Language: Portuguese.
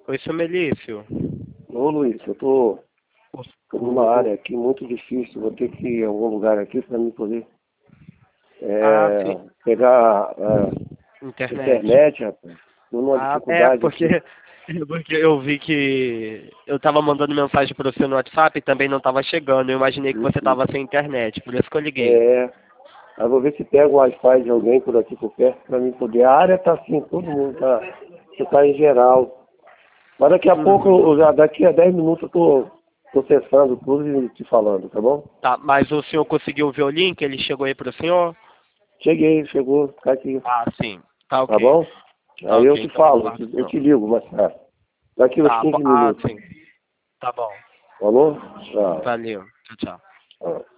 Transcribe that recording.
Oi, seu Melício. Ô Luiz, eu tô numa área aqui muito difícil, vou ter que ir a algum lugar aqui para mim poder Sim. pegar Internet. internet, rapaz. Tô numa dificuldade Porque, aqui. porque eu vi que eu tava mandando mensagem para você no WhatsApp e também não tava chegando. Eu imaginei que você tava sem internet, por isso que eu liguei. Aí vou ver se pega o Wi-Fi de alguém por aqui por perto para mim poder. A área tá assim, todo mundo tá em geral. Mas daqui a pouco, daqui a 10 minutos eu tô acessando tudo e te falando, tá bom? Tá, mas o senhor conseguiu ver o link? Ele chegou aí pro senhor? Chegou, tá aqui. Sim. Tá Tá ok. bom? Tá Aí eu ok, te então eu falo, aguardo eu então. te ligo mais tarde. Daqui uns 15 minutos. Sim. Tá bom. Falou? Tchau. Valeu. Tchau, tchau. Tchau.